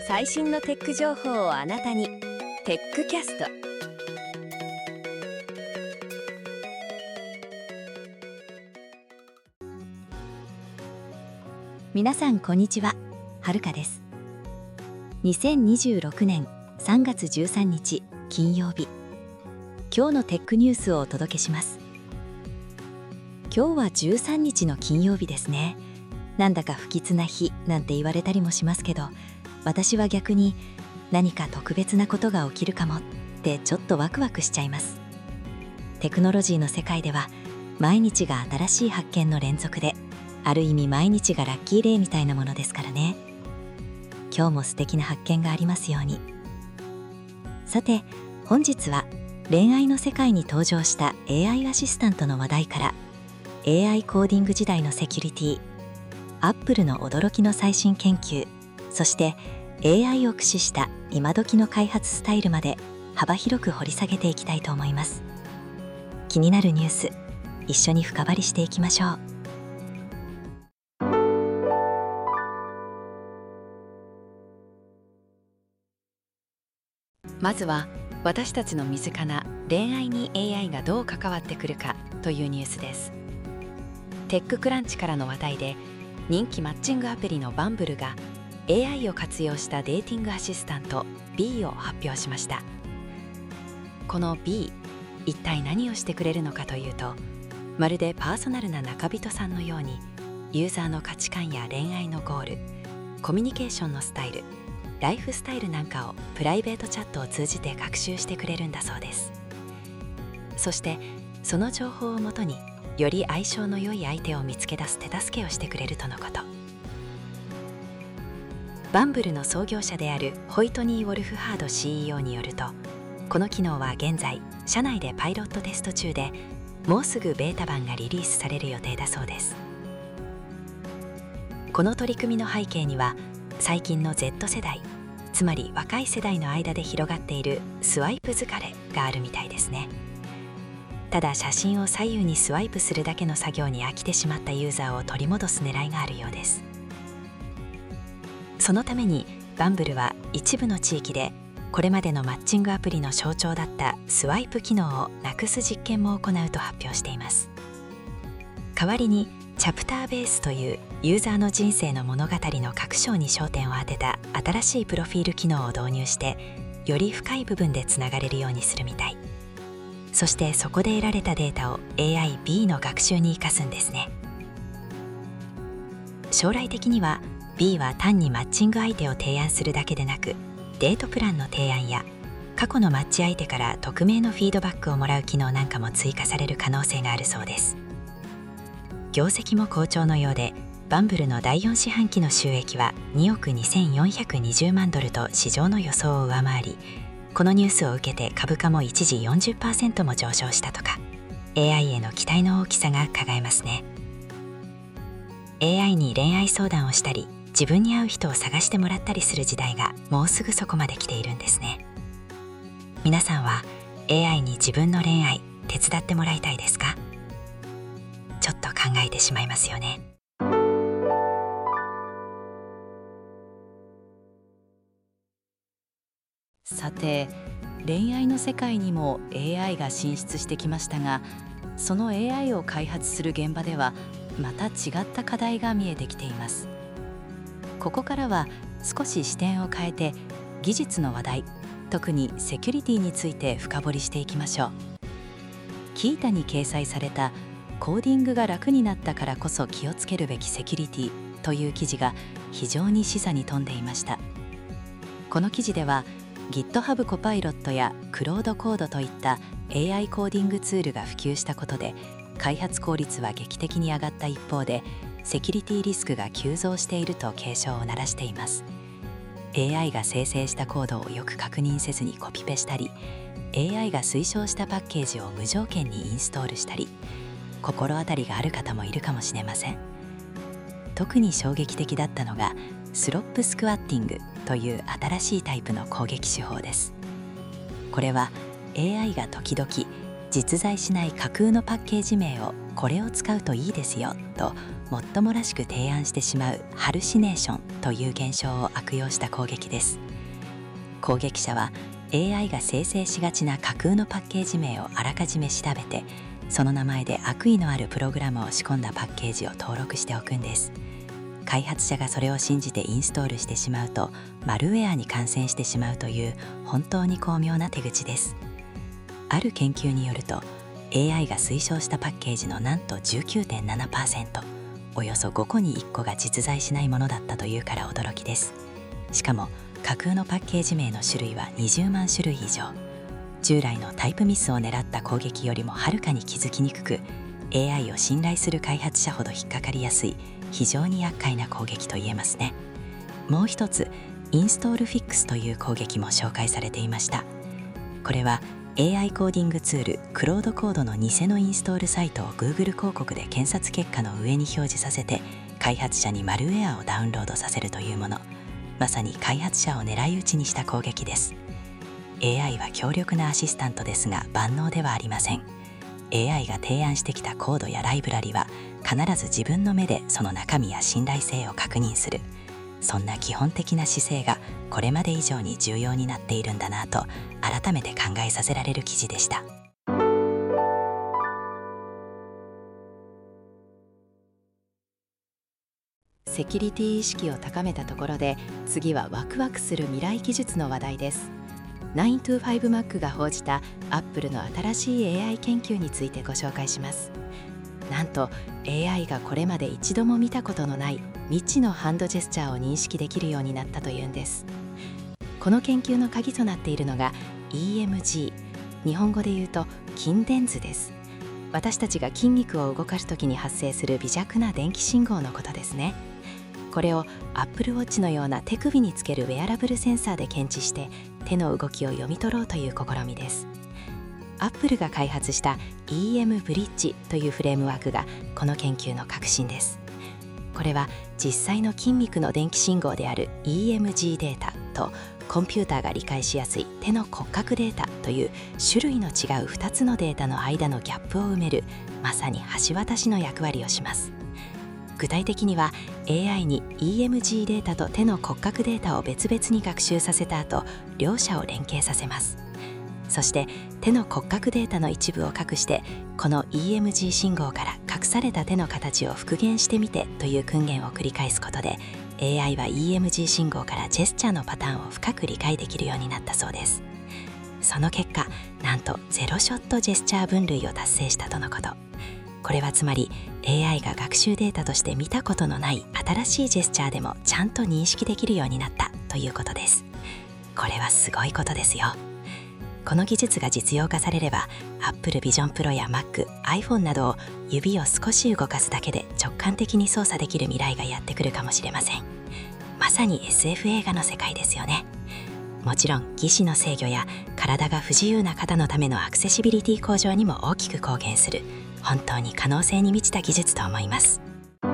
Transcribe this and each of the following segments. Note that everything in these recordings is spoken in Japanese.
最新のテック情報をあなたに。テックキャスト。 皆さんこんにちは、はるかです。2026年3月13日金曜日、今日のテックニュースをお届けします。今日は13日の金曜日ですね。なんだか不吉な日なんて言われたりもしますけど、私は逆に何か特別なことが起きるかもってちょっとワクワクしちゃいます。テクノロジーの世界では毎日が新しい発見の連続で、ある意味毎日がラッキーデーみたいなものですからね。今日も素敵な発見がありますように。さて、本日は恋愛の世界に登場した AI アシスタントの話題から、 AI コーディング時代のセキュリティ、アップルの驚きの最新研究、そして AI を駆使した今時の開発スタイルまで幅広く掘り下げていきたいと思います。気になるニュース、一緒に深掘りしていきましょう。 まずは私たちの身近な恋愛に AI がどう関わってくるかというニュースです。テッククランチからの話題で、人気マッチングアプリのバンブルが AI を活用したデーティングアシスタント B を発表しました。この B、一体何をしてくれるのかというと、まるでパーソナルな中人さんのように、ユーザーの価値観や恋愛のゴール、コミュニケーションのスタイル、ライフスタイルなんかをプライベートチャットを通じて学習してくれるんだそうです。そしてその情報をもとに、より相性の良い相手を見つけ出す手助けをしてくれるとのこと。バンブルの創業者であるホイトニー・ウォルフハード CEO によると、この機能は現在社内でパイロットテスト中で、もうすぐベータ版がリリースされる予定だそうです。この取り組みの背景には、最近の Z 世代、つまり若い世代の間で広がっているスワイプ疲れがあるみたいですね。ただ、写真を左右にスワイプするだけの作業に飽きてしまったユーザーを取り戻す狙いがあるようです。そのためにバンブルは一部の地域で、これまでのマッチングアプリの象徴だったスワイプ機能をなくす実験も行うと発表しています。代わりにチャプターベースというユーザーの人生の物語の各章に焦点を当てた新しいプロフィール機能を導入して、より深い部分でつながれるようにするみたい。そしてそこで得られたデータを AI-B の学習に生かすんですね。将来的には B は単にマッチング相手を提案するだけでなく、デートプランの提案や過去のマッチ相手から匿名のフィードバックをもらう機能なんかも追加される可能性があるそうです。業績も好調のようで、バンブルの第4四半期の収益は2億2420万ドルと市場の予想を上回り、このニュースを受けて株価も一時 40% も上昇したとか。 AI への期待の大きさが伺えますね。 AI に恋愛相談をしたり、自分に合う人を探してもらったりする時代がもうすぐそこまで来ているんですね。皆さんは AI に自分の恋愛手伝ってもらいたいですか？ちょっと考えてしまいますよね。さて、恋愛の世界にも AI が進出してきましたが、その AI を開発する現場ではまた違った課題が見えてきています。ここからは少し視点を変えて、技術の話題、特にセキュリティについて深掘りしていきましょう。キータに掲載されたコーディングが楽になったからこそ気をつけるべきセキュリティという記事が非常に示唆に富んでいました。この記事では GitHub コパイロットや Claude コードといった AI コーディングツールが普及したことで、開発効率は劇的に上がった一方で、セキュリティリスクが急増していると警鐘を鳴らしています。 AI が生成したコードをよく確認せずにコピペしたり、 AI が推奨したパッケージを無条件にインストールしたり、心当たりがある方もいるかもしれません。特に衝撃的だったのがスロップスクワッティングという新しいタイプの攻撃手法です。これは AI が時々実在しない架空のパッケージ名をこれを使うといいですよともっともらしく提案してしまうハルシネーションという現象を悪用した攻撃です。攻撃者は AI が生成しがちな架空のパッケージ名をあらかじめ調べて、その名前で悪意のあるプログラムを仕込んだパッケージを登録しておくんです。開発者がそれを信じてインストールしてしまうとマルウェアに感染してしまうという本当に巧妙な手口です。ある研究によると AI が推奨したパッケージのなんと 19.7%、 およそ5個に1個が実在しないものだったというから驚きです。しかも架空のパッケージ名の種類は20万種類以上。従来のタイプミスを狙った攻撃よりもはるかに気づきにくく、 AI を信頼する開発者ほど引っかかりやすい非常に厄介な攻撃と言えますね。もう一つ、インストールフィックスという攻撃も紹介されていました。これは AI コーディングツールクロードコードの偽のインストールサイトを Google 広告で検索結果の上に表示させて開発者にマルウェアをダウンロードさせるというもの。まさに開発者を狙い撃ちにした攻撃です。 AI は強力なアシスタントですが万能ではありません。 AI が提案してきたコードやライブラリは必ず自分の目でその中身や信頼性を確認する。そんな基本的な姿勢がこれまで以上に重要になっているんだなと改めて考えさせられる記事でした。セキュリティ意識を高めたところで、次はワクワクする未来技術の話題です。9to5Mac が報じた Apple の新しい AI 研究についてご紹介します。なんと AI がこれまで一度も見たことのない未知のハンドジェスチャーを認識できるようになったというんです。この研究の鍵となっているのが EMG、 日本語で言うと筋電図です。私たちが筋肉を動かすときに発生する微弱な電気信号のことですね。これを Apple Watch のような手首につけるウェアラブルセンサーで検知して手の動きを読み取ろうという試みです。Apple が開発した EM ブリッジというフレームワークがこの研究の核心です。これは実際の筋肉の電気信号である EMG データとコンピューターが理解しやすい手の骨格データという種類の違う2つのデータの間のギャップを埋める、まさに橋渡しの役割をします。具体的には AI に EMG データと手の骨格データを別々に学習させた後、両者を連携させます。そして手の骨格データの一部を隠して、この EMG 信号から隠された手の形を復元してみてという訓練を繰り返すことで、 AI は EMG 信号からジェスチャーのパターンを深く理解できるようになったそうです。その結果、なんとゼロショットジェスチャー分類を達成したとのこと。これはつまり AI が学習データとして見たことのない新しいジェスチャーでもちゃんと認識できるようになったということです。これはすごいことですよ。この技術が実用化されれば Apple Vision Pro や Mac、iPhone などを指を少し動かすだけで直感的に操作できる未来がやってくるかもしれません。まさに SF 映画の世界ですよね。もちろん義肢の制御や体が不自由な方のためのアクセシビリティ向上にも大きく貢献する、本当に可能性に満ちた技術と思います。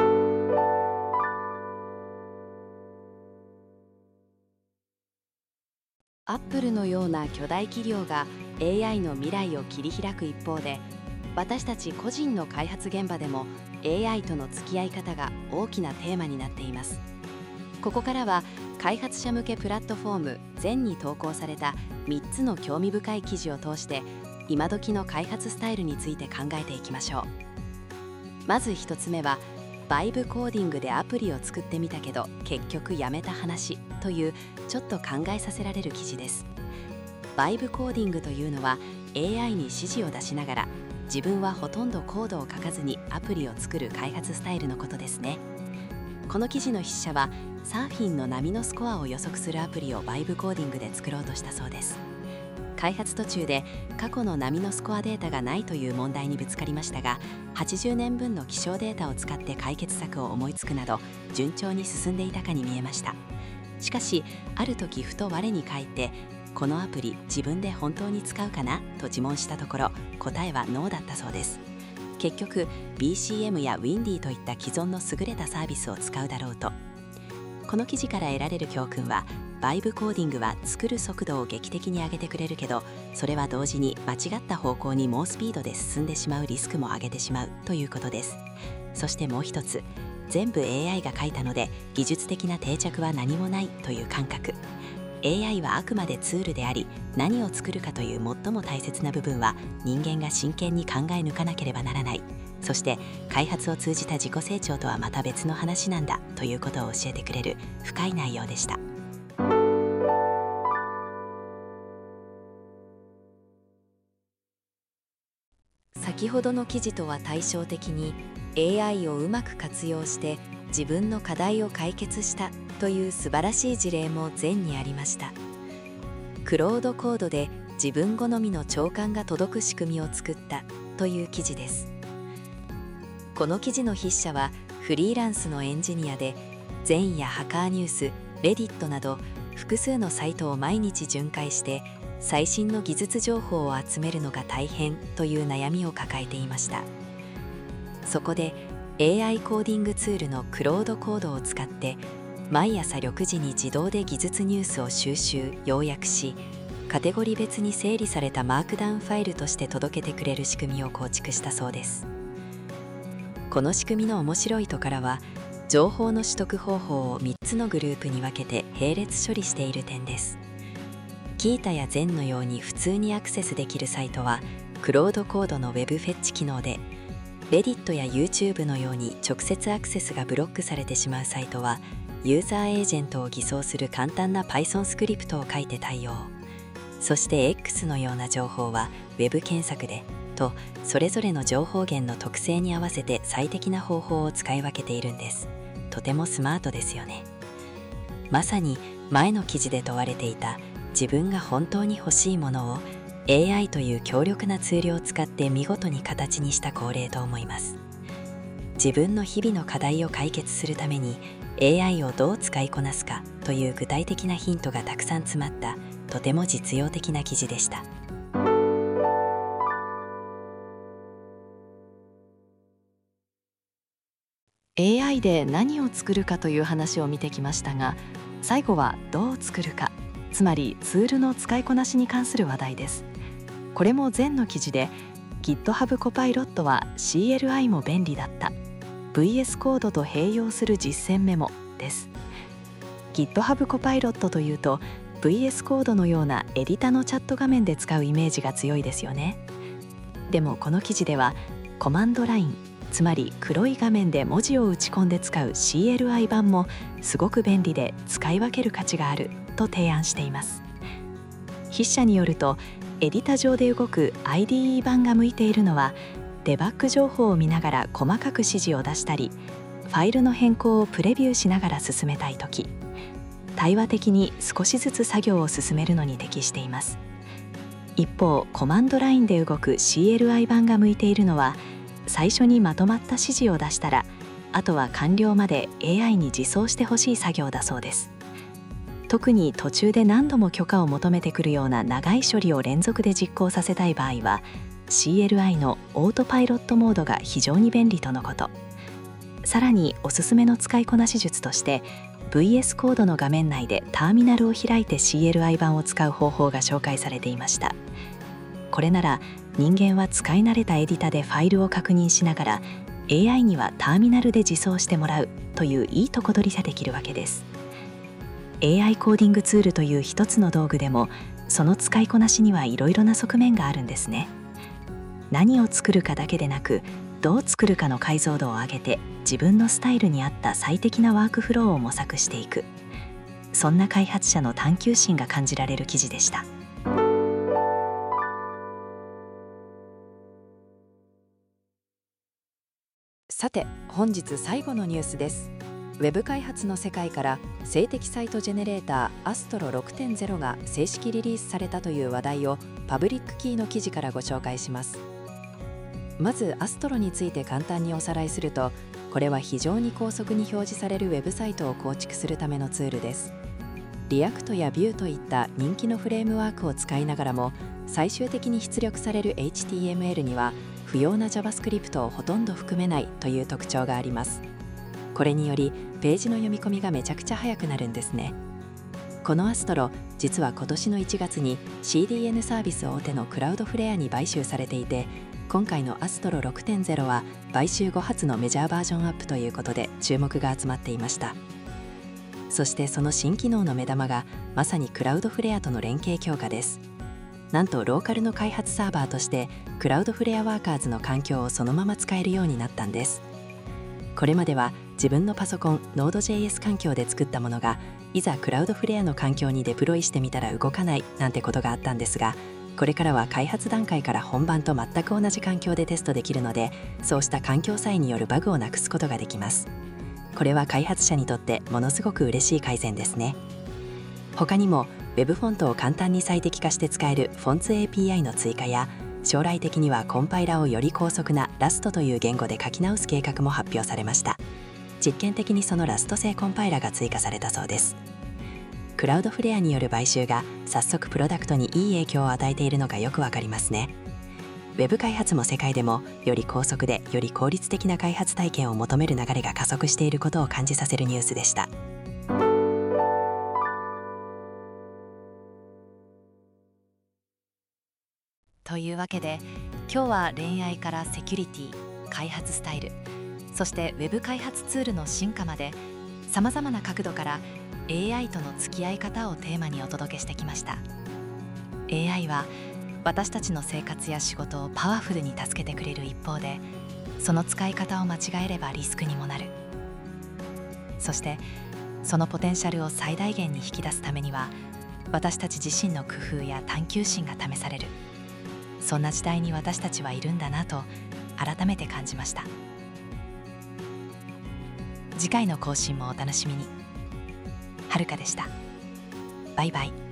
アップルのような巨大企業が AI の未来を切り開く一方で、私たち個人の開発現場でも AI との付き合い方が大きなテーマになっています。ここからは開発者向けプラットフォームZenに投稿された3つの興味深い記事を通して、今時の開発スタイルについて考えていきましょう。まず1つ目は、バイブコーディングでアプリを作ってみたけど結局やめた話というちょっと考えさせられる記事です。バイブコーディングというのは AI に指示を出しながら自分はほとんどコードを書かずにアプリを作る開発スタイルのことですね。この記事の筆者はサーフィンの波のスコアを予測するアプリをバイブコーディングで作ろうとしたそうです。開発途中で過去の波のスコアデータがないという問題にぶつかりましたが、80年分の気象データを使って解決策を思いつくなど順調に進んでいたかに見えました。しかしある時ふと我に返って、このアプリ自分で本当に使うかなと自問したところ、答えはノーだったそうです。結局 BCM や Windy といった既存の優れたサービスを使うだろうと。ここの記事から得られる教訓は、バイブコーディングは作る速度を劇的に上げてくれるけど、それは同時に間違った方向に猛スピードで進んでしまうリスクも上げてしまうということです。そしてもう一つ、全部 AI が書いたので技術的な定着は何もないという感覚。 AI はあくまでツールであり、何を作るかという最も大切な部分は人間が真剣に考え抜かなければならない。そして開発を通じた自己成長とはまた別の話なんだということを教えてくれる深い内容でした。 先ほどの記事とは対照的に AI をうまく活用して自分の課題を解決したという素晴らしい事例も前にありました。クロードコードで自分好みの長官が届く仕組みを作ったという記事です。この記事の筆者はフリーランスのエンジニアで、前夜ハカーニュース、レディットなど複数のサイトを毎日巡回して最新の技術情報を集めるのが大変という悩みを抱えていました。そこで AI コーディングツールのクロードコードを使って毎朝6時に自動で技術ニュースを収集・要約し、カテゴリー別に整理されたマークダウンファイルとして届けてくれる仕組みを構築したそうです。この仕組みの面白いところは、情報の取得方法を3つのグループに分けて並列処理している点です。キータやゼンのように普通にアクセスできるサイトはクロードコードの Web フェッチ機能で、レディットや YouTube のように直接アクセスがブロックされてしまうサイトはユーザーエージェントを偽装する簡単な Python スクリプトを書いて対応。そして X のような情報は Web 検索でと、それぞれの情報源の特性に合わせて最適な方法を使い分けているんです。とてもスマートですよね。まさに前の記事で問われていた自分が本当に欲しいものを AI という強力なツールを使って見事に形にした恒例と思います。自分の日々の課題を解決するために AI をどう使いこなすかという具体的なヒントがたくさん詰まったとても実用的な記事でした。 AI で何を作るかという話を見てきましたが、最後はどう作るか、つまりツールの使いこなしに関する話題です。これも前の記事で GitHub コパイロットは CLI も便利だった、 VS コードと併用する実践メモです。 GitHub コパイロットというと VS コードのようなエディタのチャット画面で使うイメージが強いですよね。でもこの記事ではコマンドライン、つまり黒い画面で文字を打ち込んで使う CLI 版もすごく便利で使い分ける価値があると提案しています。筆者によると、エディタ上で動く IDE 版が向いているのはデバッグ情報を見ながら細かく指示を出したり、ファイルの変更をプレビューしながら進めたいとき、対話的に少しずつ作業を進めるのに適しています。一方、コマンドラインで動く CLI 版が向いているのは、最初にまとまった指示を出したら、あとは完了まで AI に自走してほしい作業だそうです。特に途中で何度も許可を求めてくるような長い処理を連続で実行させたい場合は、CLI のオートパイロットモードが非常に便利とのこと。さらにおすすめの使いこなし術として、VS コードの画面内でターミナルを開いて CLI 版を使う方法が紹介されていました。これなら人間は使い慣れたエディタでファイルを確認しながら AI にはターミナルで自走してもらうといういいとこ取りができるわけです。 AI コーディングツールという一つの道具でもその使いこなしにはいろいろな側面があるんですね。何を作るかだけでなく、どう作るかの解像度を上げて自分のスタイルに合った最適なワークフローを模索していく、そんな開発者の探求心が感じられる記事でした。 さて、本日最後のニュースです。ウェブ開発の世界から静的サイトジェネレーターアストロ 6.0 が正式リリースされたという話題をパブリックキーの記事からご紹介します。まずアストロについて簡単におさらいすると、これは非常に高速に表示されるウェブサイトを構築するためのツールです。リアクトやビューといった人気のフレームワークを使いながらも、最終的に出力される HTML には不要な JavaScript をほとんど含めないという特徴があります。 これによりページの読み込みがめちゃくちゃ速くなるんですね。このアストロ、実は今年の1月に CDN サービス大手のクラウドフレアに買収されていて、今回のアストロ 6.0 は買収後初のメジャーバージョンアップということで注目が集まっていました。そしてその新機能の目玉がまさにクラウドフレアとの連携強化です。なんとローカルの開発サーバーとしてクラウドフレアワーカーズの環境をそのまま使えるようになったんです。これまでは自分のパソコン Node.js 環境で作ったものがいざクラウドフレアの環境にデプロイしてみたら動かないなんてことがあったんですが、これからは開発段階から本番と全く同じ環境でテストできるので、そうした環境差異によるバグをなくすことができます。これは開発者にとってものすごく嬉しい改善ですね。他にも Web フォントを簡単に最適化して使える Fonts API の追加や、将来的にはコンパイラをより高速な Rust という言語で書き直す計画も発表されました。実験的にその Rust 製コンパイラが追加されたそうです。クラウドフレアによる買収が早速プロダクトにいい影響を与えているのがよくわかりますね。Web 開発も世界でもより高速でより効率的な開発体験を求める流れが加速していることを感じさせるニュースでした。 というわけで今日は恋愛からセキュリティ、開発スタイル、そして Web 開発ツールの進化までさまざまな角度から AI との付き合い方をテーマにお届けしてきました。 AI は私たちの生活や仕事をパワフルに助けてくれる一方で、その使い方を間違えればリスクにもなる。そしてそのポテンシャルを最大限に引き出すためには私たち自身の工夫や探求心が試される、そんな時代に私たちはいるんだなと改めて感じました。次回の更新もお楽しみに。はるかでした。バイバイ。